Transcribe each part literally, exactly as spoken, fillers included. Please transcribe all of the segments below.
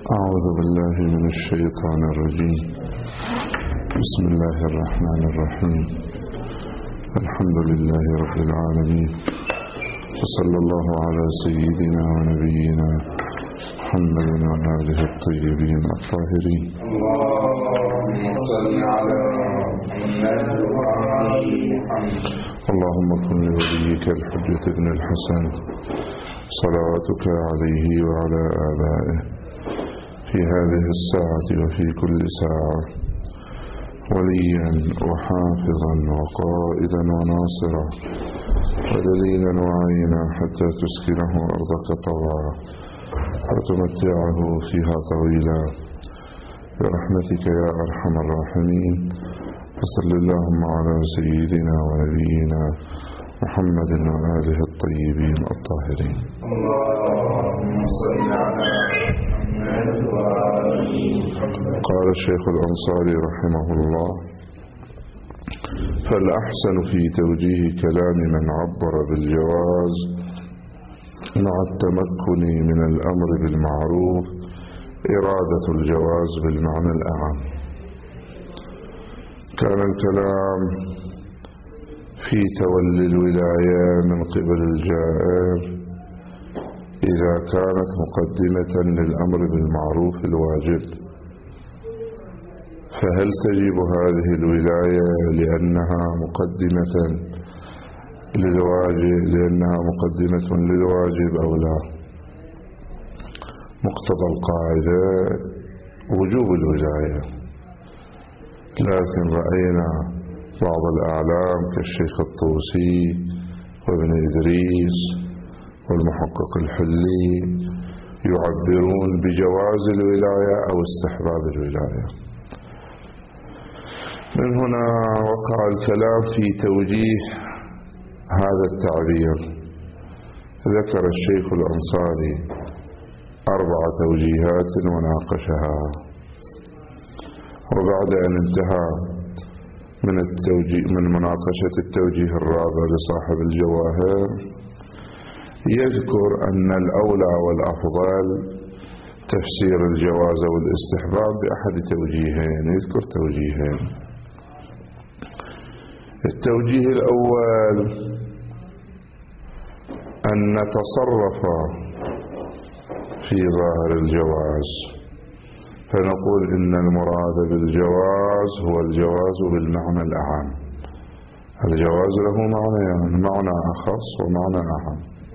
أعوذ بالله من الشيطان الرجيم. بسم الله الرحمن الرحيم. الحمد لله رب العالمين، وصلى الله على سيدنا ونبينا محمد وآله الطيبين الطاهرين. اللهم صل على محمد وعلى محمد. اللهم كن لوليك الحجة ابن الحسن صلواتك عليه وعلى آبائه في هذه الساعة وفي كل ساعة وليا وحافظا وقائدا وناصرا ودليلا وعينا حتى تسكنه أرضك طوعا وتمتعه فيها طويلا برحمتك يا أرحم الراحمين. وصل اللهم على سيدنا ونبينا محمد وآله الطيبين الطاهرين. اللهم صل على محمد وعلى محمد. قال الشيخ الأنصاري رحمه الله: فالأحسن في توجيه كلام من عبر بالجواز مع التمكن من الأمر بالمعروف إرادة الجواز بالمعنى الأعم. كان الكلام في تولي الولاية من قبل الجائر إذا كانت مقدمة للأمر بالمعروف الواجب، فهل تجب هذه الولاية لأنها مقدمة للواجب لأنها مقدمة للواجب أو لا؟ مقتضى القاعدة وجوب الولاية، لكن رأينا بعض الأعلام كالشيخ الطوسي وابن إدريس والمحقق الحلي يعبرون بجواز الولاية أو استحباب الولاية. من هنا وقع الكلام في توجيه هذا التعبير. ذكر الشيخ الأنصاري أربع توجيهات وناقشها، وبعد أن انتهى من التوجيه من مناقشة التوجيه الرابع لصاحب الجواهر يذكر أن الأولى والأفضل تفسير الجواز والاستحباب بأحد توجيهين. يذكر توجيهين. التوجيه الأول أن نتصرف في ظاهر الجواز، فنقول إن المراد بالجواز هو الجواز بالمعنى الأعم. الجواز له معنيان: معنى أخص ومعنى أعم.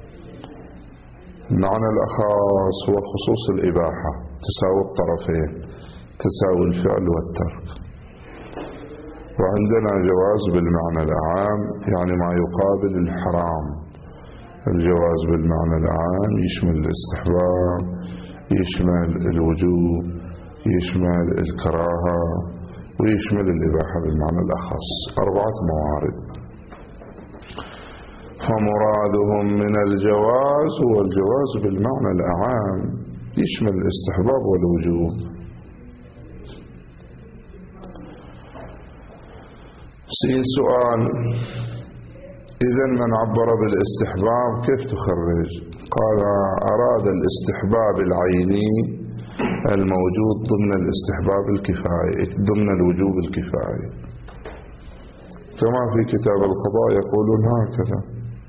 المعنى الأخص هو خصوص الإباحة، تساوي الطرفين، تساوي الفعل والترك. وعندنا جواز بالمعنى الأعم يعني ما يقابل الحرام. الجواز بالمعنى الأعم يشمل الاستحباب، يشمل الوجوب، يشمل الكراهة، ويشمل الإباحة بالمعنى الأخص. أربعة موارد. فمرادهم من الجواز هو الجواز بالمعنى الأعام يشمل الاستحباب والوجوب. سين سؤال: إذن من عبر بالاستحباب كيف تخرج؟ قال: أراد الاستحباب العيني الموجود ضمن الاستحباب الكفائي، ضمن الوجوب الكفائي، كما في كتاب القضاء يقولون هكذا،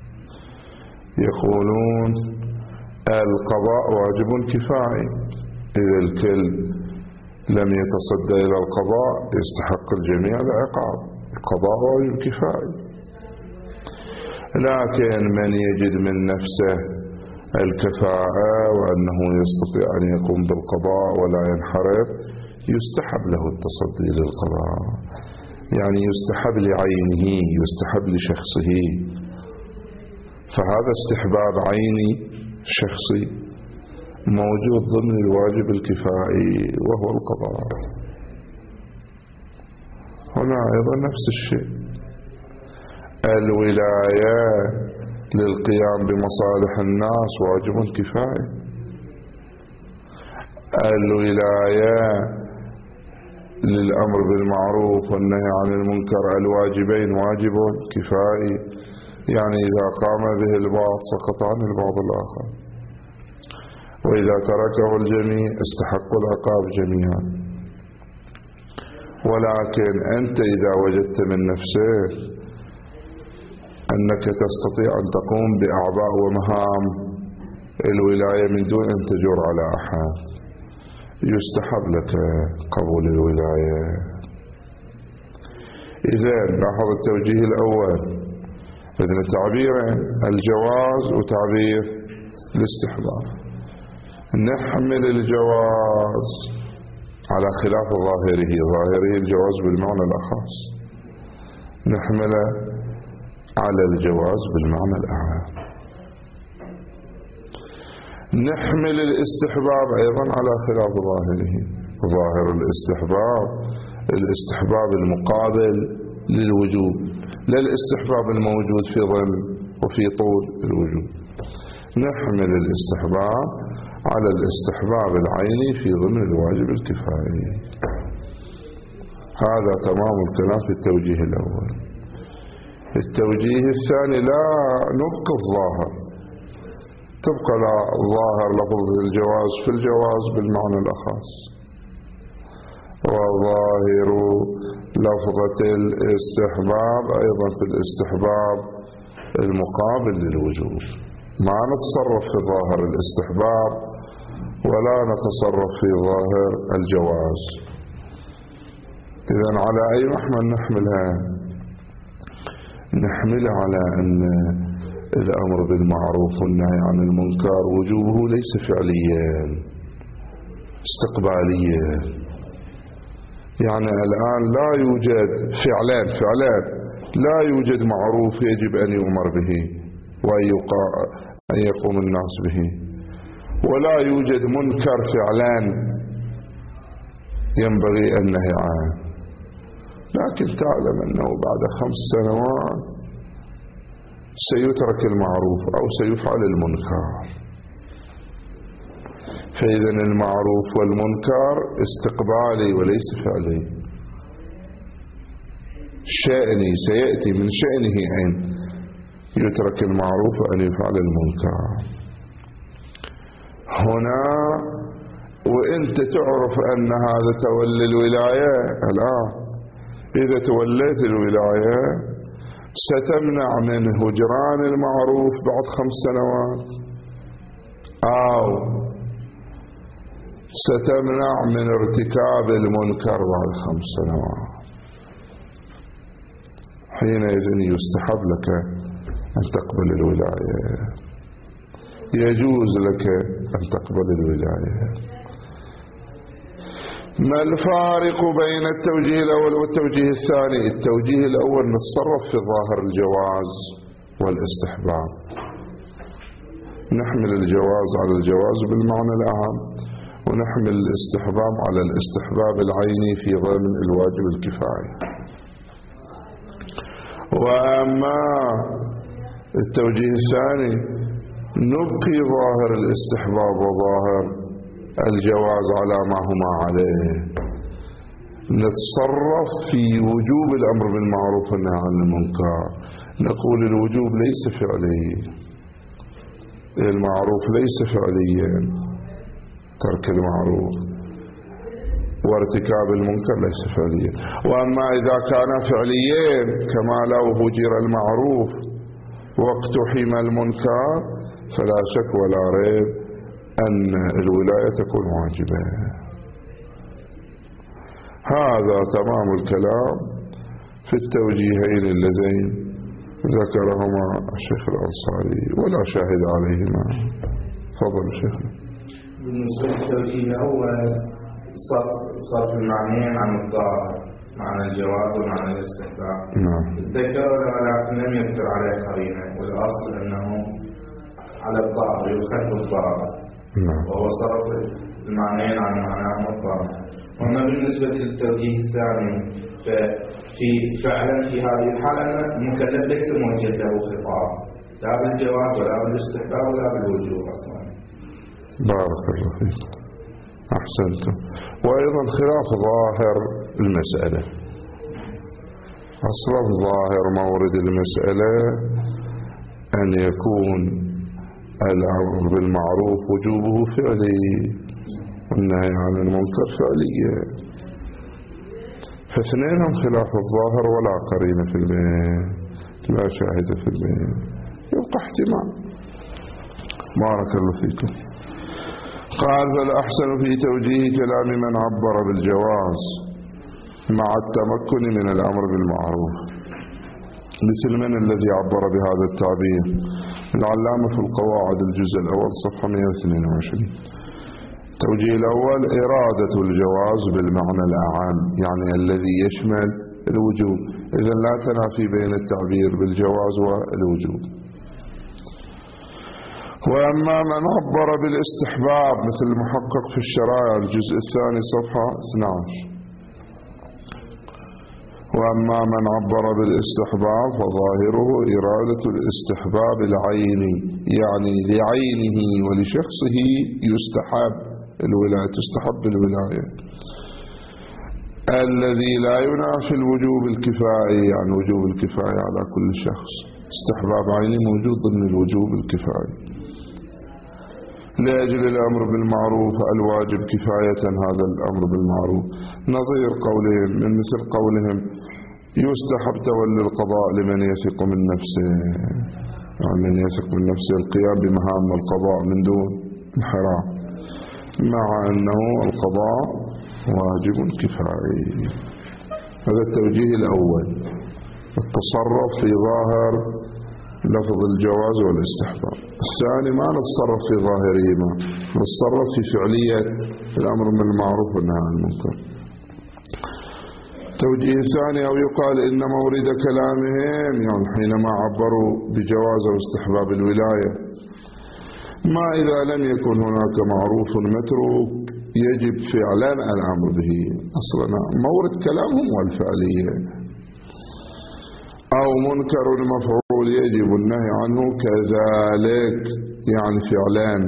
يقولون القضاء واجب كفائي، إذا الكل لم يتصدى إلى القضاء يستحق الجميع العقاب. القضاء واجب كفائي، لكن من يجد من نفسه الكفاءة وأنه يستطيع أن يقوم بالقضاء ولا ينحرف يستحب له التصدي للقضاء، يعني يستحب لعينه، يستحب لشخصه. فهذا استحباب عيني شخصي موجود ضمن الواجب الكفائي وهو القضاء. هنا أيضا نفس الشيء. الولاية للقيام بمصالح الناس واجب كفائي. الولاية للأمر بالمعروف والنهي عن المنكر الواجبين واجب كفائي، يعني إذا قام به البعض سقط عن البعض الآخر. وإذا تركه الجميع استحقوا العقاب جميعا. ولكن أنت إذا وجدت من نفسك أنك تستطيع أن تقوم بأعباء ومهام الولاية من دون أن تجور على أحد، يستحب لك قبول الولاية. إذن لاحظ التوجيه الأول، إذن تعبيرين، الجواز وتعبير الاستحباب. نحمل الجواز على خلاف ظاهره، ظاهره الجواز بالمعنى الأخص، نحمله على الجواز بالمعنى الأعم. نحمل الاستحباب أيضا على خلاف ظاهره، ظاهر الاستحباب الاستحباب المقابل للوجوب، لا الاستحباب الموجود في ظل وفي طول الوجوب. نحمل الاستحباب على الاستحباب العيني في ضمن الواجب الكفائي. هذا تمام الكلام في التوجيه الأول. التوجيه الثاني، لا نبقى الظاهر، تبقى الظاهر لفظ الجواز في الجواز بالمعنى الأخص، وظاهر لفظة الاستحباب أيضا في الاستحباب المقابل للوجوب. ما نتصرف في ظاهر الاستحباب ولا نتصرف في ظاهر الجواز. إذن على أي محمل نحملها؟ نحمل على أن الأمر بالمعروف والنهي عن المنكر وجوبه ليس فعليا، استقباليا. يعني الآن لا يوجد فعلان فعلان لا يوجد معروف يجب أن يؤمر به وأن يقوم الناس به، ولا يوجد منكر فعلان ينبغي النهي عنه. لكن تعلم أنه بعد خمس سنوات سيترك المعروف أو سيفعل المنكر. فإذا المعروف والمنكر استقبالي وليس فعلي، شأني سيأتي من شأنه أن يترك المعروف وأن يفعل المنكر. هنا وإنت تعرف أن هذا تولي الولاية الآن، إذا توليت الولاية ستمنع من هجران المعروف بعد خمس سنوات، أو ستمنع من ارتكاب المنكر بعد خمس سنوات. حينئذ يستحب لك أن تقبل الولاية، يجوز لك أن تقبل الولاية. ما الفارق بين التوجيه الأول والتوجيه الثاني؟ التوجيه الأول نتصرف في ظاهر الجواز والاستحباب، نحمل الجواز على الجواز بالمعنى الأعم، ونحمل الاستحباب على الاستحباب العيني في ضمن الواجب الكفائي. وأما التوجيه الثاني نبقي ظاهر الاستحباب وظاهر الجواز على ما هما عليه، نتصرف في وجوب الأمر بالمعروف والنهي عن المنكر. نقول الوجوب ليس فعلي، المعروف ليس فعليا، ترك المعروف وارتكاب المنكر ليس فعليا. وأما إذا كان فعليين كما لو هجر المعروف واقتحم المنكر فلا شك ولا ريب أن الولاية تكون واجبة. هذا تمام الكلام في التوجيهين اللذين ذكرهما الشيخ الأنصاري ولا شاهد عليهما. تفضل شيخنا. بالنسبة للتوجيه الأول صرف المعنيين عن الظاهر، معنى الجواز ومعنى الاستحباب. نعم. تذكروا ولكن لم يذكر عليه قرينة، والأصل أنه على الظاهر يخالف الظاهر. نعم. وهو صرف المعنيين عن معناهم الظاهر. وأما بالنسبة للتوجيه الثاني ففي فعلا في هذه الحالة المكلف ليس موجه له خطاب، لا بالجواز ولا بالاستحباب ولا بالوجوب أصلا. بارك الله فيك، أحسنتم. وأيضا خلاف ظاهر المسألة، أصلا ظاهر مورد المسألة أن يكون الأمر بالمعروف وجوبه فعلي والنهي عن المنكر فعليا، فاثنينهم خلاف الظاهر ولا قرينة في البين، لا شاهد في البين، يبقى احتمال. بارك الله فيكم. قال فالأحسن في توجيه كلام من عبر بالجواز مع التمكن من الأمر بالمعروف، مثل من الذي عبر بهذا التعبير؟ العلامة في القواعد الجزء الأول صفحة مئة واثنين وعشرين. التوجيه الأول إرادة الجواز بالمعنى الأعم، يعني الذي يشمل الوجوب، إذن لا تنافي بين التعبير بالجواز والوجوب. وأما من عبر بالاستحباب مثل المحقق في الشرائع الجزء الثاني صفحة اثني عشر. وأما من عبر بالاستحباب فظاهره إرادة الاستحباب العيني، يعني لعينه ولشخصه يستحب الولاية، تستحب الولاية، الذي لا ينافي الوجوب الكفائي، يعني وجوب الكفاية على كل شخص، استحباب عيني موجود ضمن الوجوب الكفائي. لأجل الأمر بالمعروف الواجب كفاية هذا الأمر بالمعروف، نظير قولهم من مثل قولهم يستحب تولي القضاء لمن يثق من نفسه، يعني من يثق من نفسه القيام بمهام القضاء من دون انحراف، مع أنه القضاء واجب كفائي. هذا التوجيه الأول، التصرف في ظاهر لفظ الجواز والاستحباب. الثاني ما نتصرف في ظاهرهما، نتصرف في فعلية الأمر بالمعروف والنهي عن المنكر. توجيه الثاني أو يقال إن مورد كلامهم، يعني حينما عبروا بجواز واستحباب الولاية، ما إذا لم يكن هناك معروف متروك يجب فعلا الأمر به، أصلا مورد كلامهم والفعلية، أو منكر مفعول يجب النهي عنه كذلك، يعني فعلان،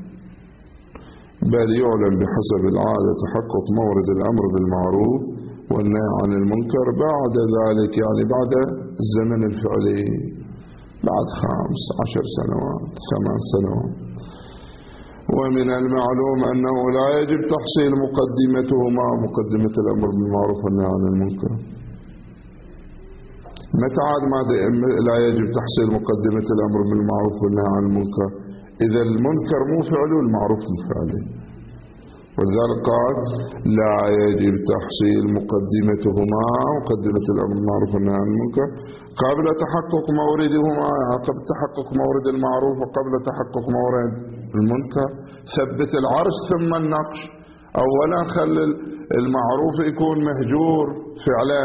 بل يعلم بحسب العادة تحقق مورد الأمر بالمعروف والنهي عن المنكر بعد ذلك، يعني بعد الزمن الفعلي، بعد خمس عشر سنوات ثمان سنوات. ومن المعلوم أنه لا يجب تحصيل مقدمتهما، مقدمة الأمر بالمعروف والنهي عن المنكر. متى عاد ما لا يجب تحصيل مقدمة الأمر بالمعروف والنهي عن المنكر؟ إذا المنكر مو فعله والمعروف مو فعله. ولذلك قال لا يجب تحصيل مقدمتهما، مقدمة الأمر بالمعروف والنهي عن المنكر، قبل تحقق موردهما، يعني قبل تحقق مورد المعروف وقبل تحقق مورد المنكر. ثبت العرش ثم النقش، أولا خل المعروف يكون مهجور فعلا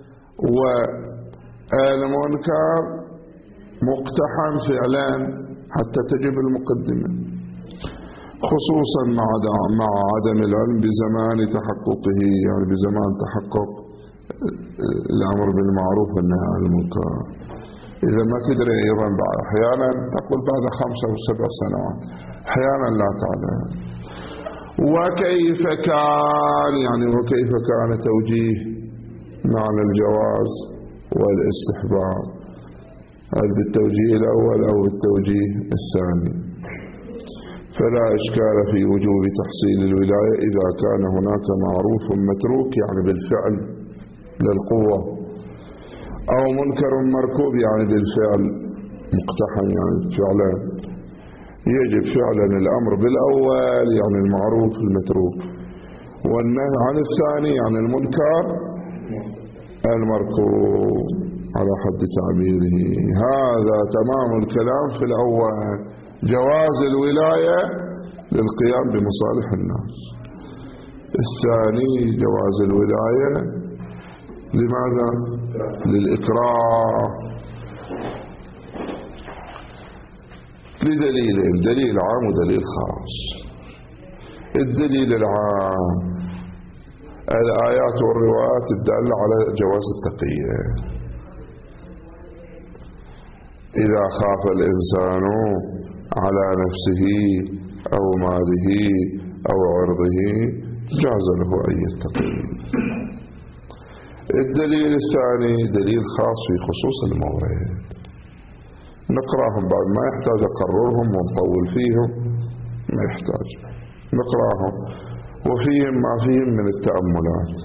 والمنكر مقتحم فعلا حتى تجب المقدمة، خصوصا مع عدم العلم بزمان تحققه، يعني بزمان تحقق الأمر بالمعروف والنهي عن المنكر. إذا ما تدري أيضا بعد أحيانا تقول بعد خمسة أو سبع سنوات، أحيانا لا تعلم. وكيف كان، يعني وكيف كان توجيه معنى الجواز والاستحباب، هل بالتوجيه الأول أو بالتوجيه الثاني؟ فلا إشكال في وجوب تحصيل الولاية إذا كان هناك معروف متروك، يعني بالفعل للقوة، أو منكر مركوب يعني بالفعل مقتحم، يعني فعلا يجب فعلا الأمر بالأول، يعني المعروف المتروك، والنهي عن الثاني يعني المنكر المركوب على حد تعبيره. هذا تمام الكلام في الأول، جواز الولاية للقيام بمصالح الناس. الثاني جواز الولاية لماذا؟ للإكراه، لدليلين، دليل عام ودليل خاص. الدليل العام الآيات والروايات الدالة على جواز التقية. إذا خاف الإنسان على نفسه أو ماله أو عرضه جاز له أن يتقي. الدليل الثاني دليل خاص في خصوص المورد، نقراهم بعد، ما يحتاج أقررهم ونطول فيهم، ما يحتاج، نقراهم وفيهم ما فيهم من التأملات.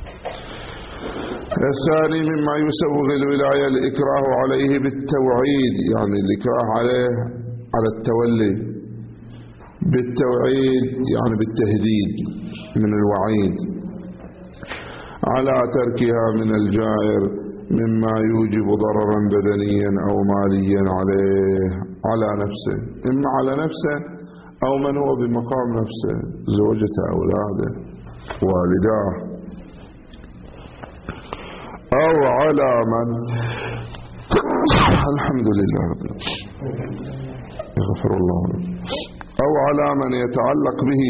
الثاني مما يسوغ الولاية الإكراه عليه بالتوعيد، يعني الإكراه عليه على التولي بالتوعيد، يعني بالتهديد من الوعيد على تركها من الجائر مما يوجب ضررا بدنيا أو ماليا عليه، على نفسه، إما على نفسه أو من هو بمقام نفسه، زوجته، أولاده، والداه، أو على من الحمد لله رب العالمين يغفر الله له، أو على من يتعلق به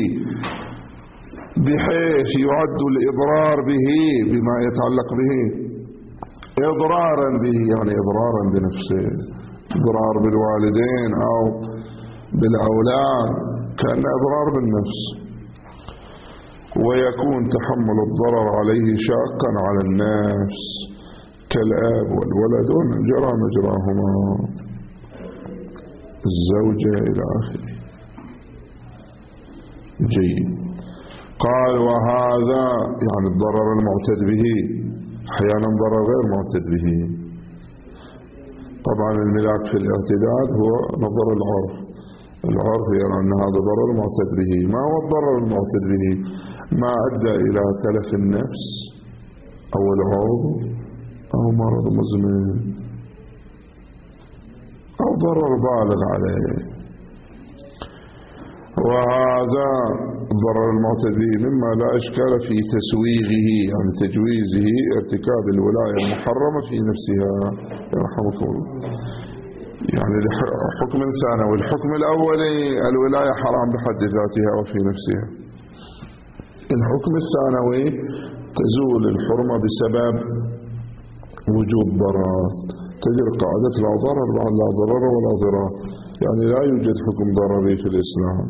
بحيث يعد الإضرار به بما يتعلق به إضرارا به، يعني إضرارا بنفسه، إضرار بالوالدين أو بالأولاد، كان إضرار بالنفس، ويكون تحمل الضرر عليه شاقا على النفس كالآب والولد جرى مجراهما، الزوجة إلى آخره. جيد. قال وهذا يعني الضرر المعتد به، أحيانا ضرر غير معتد به. طبعا الملاك في الاعتداد هو نظر العرف، العرف يرى أن هذا ضرر معتد به. ما هو الضرر المعتد به؟ ما أدى إلى تلف النفس أو العوض أو مرض مزمن أو ضرر بالغ عليه. وهذا الضرر المعتد به مما لا إشكال في تسويغه، يعني تجويزه ارتكاب الولاية المحرمة في نفسها، يرحمكم الله. يعني حكم ثانوي، الحكم الأولي الولاية حرام بحد ذاتها وفي نفسها. الحكم الثانوي تزول الحرمة بسبب وجود ضرر، تجري قاعدة لا ضرر بعد لا ضرر ولا ضرار، يعني لا يوجد حكم ضرري في الإسلام.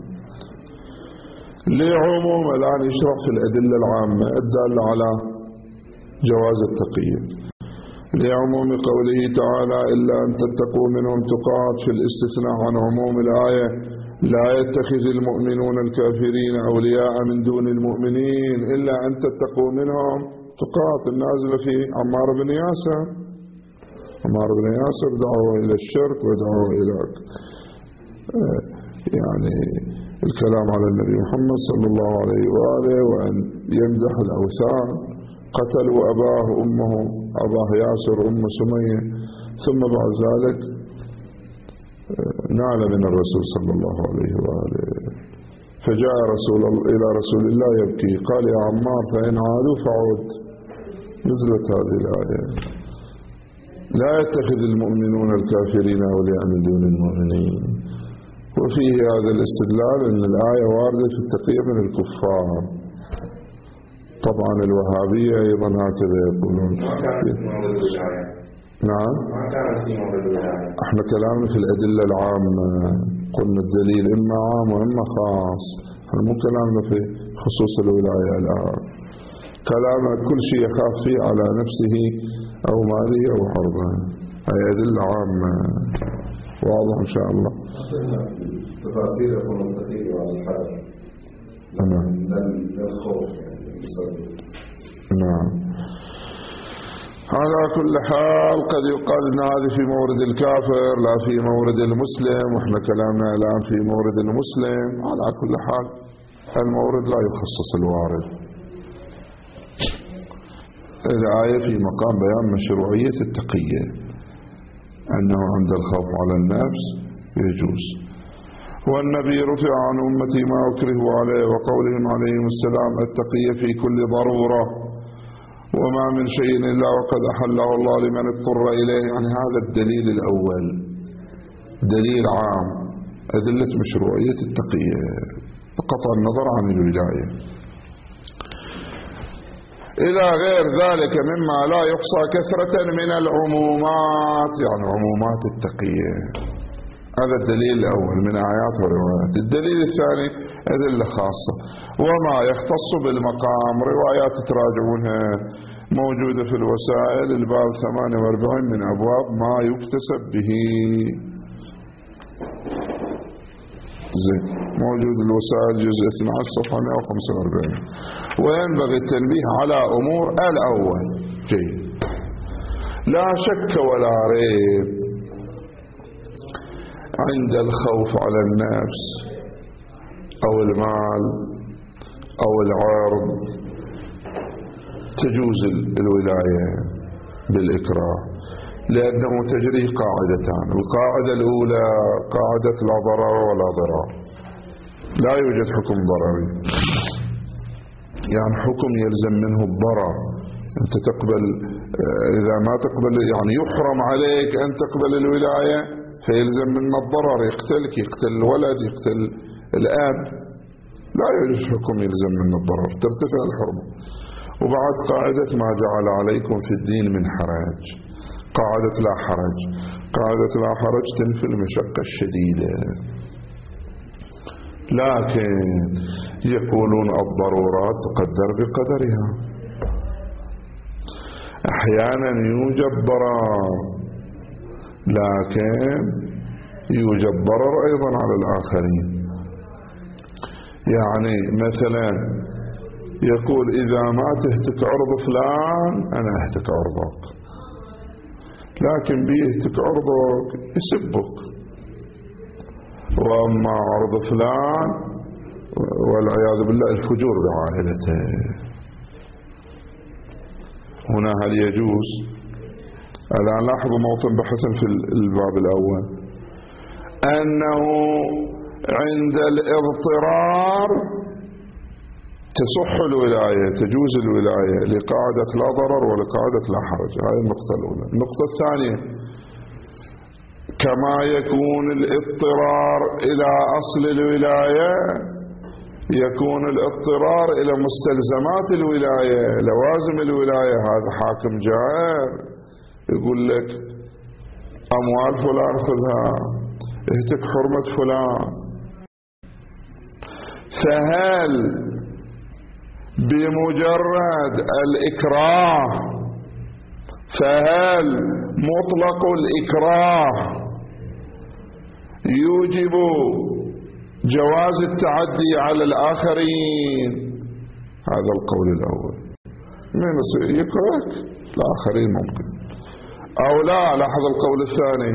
لعموم الآن يشرح في الأدلة العامة الدالة على جواز التقية، لعموم قوله تعالى إلا أن تتقوا منهم تقات، في الاستثناء عن عموم الآية لا يتخذ المؤمنون الكافرين أولياء من دون المؤمنين إلا أن تتقوا منهم تقات، النازلة في عمار بن ياسر. عمار بن ياسر دعوه إلى الشرك ودعوه إلى يعني الكلام على النبي محمد صلى الله عليه وآله، وأن يمدح الأوثان. قتلوا أباه أمه أباه ياسر أم سمية، ثم بعد ذلك نال من الرسول صلى الله عليه وآله، فجاء رسول إلى رسول الله يبكي، قال يا عمار فإن عادوا فعود. نزلت هذه الآية لا يتخذ المؤمنون الكافرين أولياء من دون المؤمنين. وفيه هذا الاستدلال أن الآية واردة في التقية من الكفار. طبعا الوهابية أيضا هكذا يقولون. نعم، احنا كلامنا في الأدلة العامة، قلنا الدليل إما عام وإما خاص، احنا مو كلامنا في خصوص الولاية الآن، كلامنا كل شيء يخاف فيه على نفسه أو ماله أو عرضه، هي أدلة عامة. واضح إن شاء الله. تفاصيل يكون التقية على الحذر. نعم. الخوف. نعم. على كل حال قد يقال أن هذه في مورد الكافر لا في مورد المسلم، وإحنا كلامنا الآن في مورد المسلم. على كل حال المورد لا يخصص الوارد. الآية في مقام بيان مشروعية التقية، أنه عند الخوف على النفس يجوز. والنبي رفع عن أمتي ما أكرهوا عليه، وقولهم عليهم السلام التقية في كل ضرورة، وما من شيء إلا وقد أحله الله لمن اضطر إليه. يعني هذا الدليل الأول دليل عام، أدلة مشروعية التقية بقطع النظر عن الولاية، إلى غير ذلك مما لا يحصى كثرة من العمومات، يعني عمومات التقية. هذا الدليل الأول من آيات وروايات. الدليل الثاني أدلة خاصة، وما يختص بالمقام روايات تراجعونها موجودة في الوسائل، الباب ثمانية وأربعين من أبواب ما يكتسب به. زين، موجود الوسائل جزء اثني عشر صفحة مئة وخمسة وأربعين. وينبغي التنبيه على أمور الأول. جيد. لا شك ولا ريب عند الخوف على النفس أو المال أو العرض تجوز الولاية بالإكراه، لأنه تجري قاعدتان. القاعدة الأولى قاعدة لا ضرر ولا ضرار، لا يوجد حكم ضرري، يعني حكم يلزم منه الضرر. أنت تقبل، إذا ما تقبل يعني يحرم عليك أن تقبل الولاية فيلزم منه الضرر، يقتلك، يقتل الولد، يقتل الأب. لا يوجد حكم يلزم منه الضرر، ترتفع الحرمة. وبعد قاعدة ما جعل عليكم في الدين من حرج، قاعدة لا حرج. قاعدة لا حرج تنفي المشقة الشديدة، لكن يقولون الضرورات تقدر بقدرها. أحيانا يوجد ضرر، لكن يوجد ضرر أيضا على الآخرين. يعني مثلا يقول إذا ما تهتك عرض فلان أنا أهتك عرضك، لكن بيهتك عرضك يسبك. وأما عرض فلان والعياذ بالله الفجور بعائلته، هنا هل يجوز؟ الآن لاحظوا موطن بحثا في الباب الأول أنه عند الاضطرار تصح الولاية، تجوز الولاية لقاعدة لا ضرر ولقاعدة لا حرج. هذه النقطة الأولى. النقطة الثانية كما يكون الاضطرار إلى أصل الولاية يكون الاضطرار إلى مستلزمات الولاية، لوازم الولاية. هذا حاكم جائر يقول لك أموال فلان خذها، اهتك حرمة فلان. فهل بمجرد الإكراه فهل مطلق الإكراه يوجب جواز التعدي على الآخرين؟ هذا القول الأول. من يكرهك الآخرين ممكن أو لا. لاحظ القول الثاني،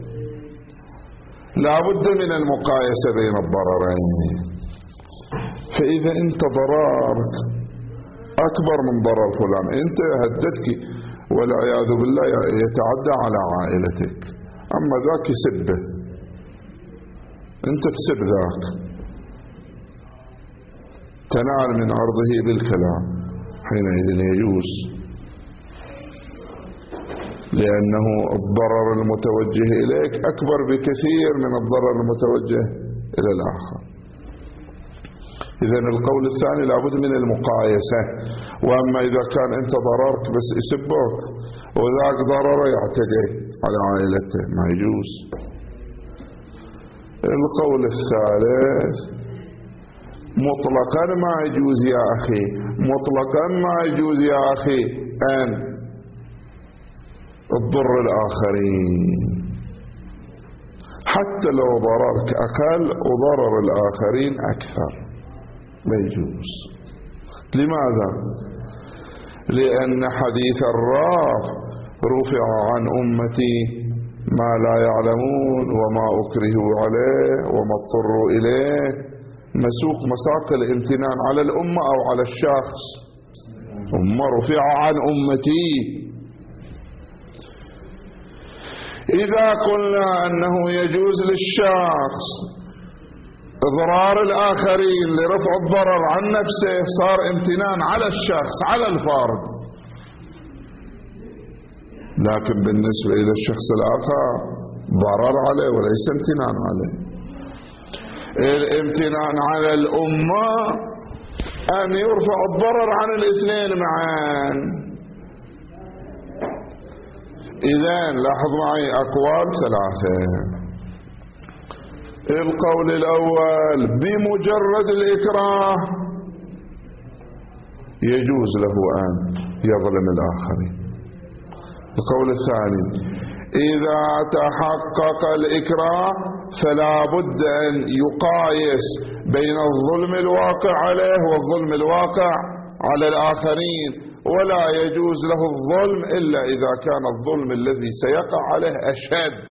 لا بد من المقايسة بين الضررين. فإذا أنت ضررك أكبر من ضرر فلان، أنت هددك والعياذ بالله يتعدى على عائلتك، أما ذاك يسبه، أنت تسب ذاك، تنال من عرضه بالكلام، حينئذ يجوز، لأنه الضرر المتوجه إليك أكبر بكثير من الضرر المتوجه إلى الآخر. إذن القول الثاني لابد من المقايسة. وأما إذا كان أنت ضررك بس يسبك وذاك ضرر يعتدي على عائلته ما يجوز. القول الثالث مطلقا ما يجوز يا أخي، مطلقا ما يجوز يا أخي أن تضر الآخرين، حتى لو ضررك أقل وضرر الآخرين أكثر ما يجوز. لماذا؟ لأن حديث الراف رفع عن أمتي ما لا يعلمون وما أكرهوا عليه وما اضطروا إليه، مسوق مساق الامتنان على الأمة أو على الشخص. ثم رفع عن أمتي. إذا قلنا أنه يجوز للشخص إضرار الآخرين لرفع الضرر عن نفسه صار امتنان على الشخص على الفارد، لكن بالنسبة إلى الشخص الآخر ضرر عليه وليس امتنان عليه. الامتنان على الأمة أن يرفع الضرر عن الاثنين معا. إذن لاحظ معي أقوال ثلاثة. القول الأول بمجرد الإكراه يجوز له أن يظلم الآخرين. القول الثاني إذا تحقق الإكراه فلا بد أن يقايس بين الظلم الواقع عليه والظلم الواقع على الآخرين، ولا يجوز له الظلم إلا إذا كان الظلم الذي سيقع عليه أشد.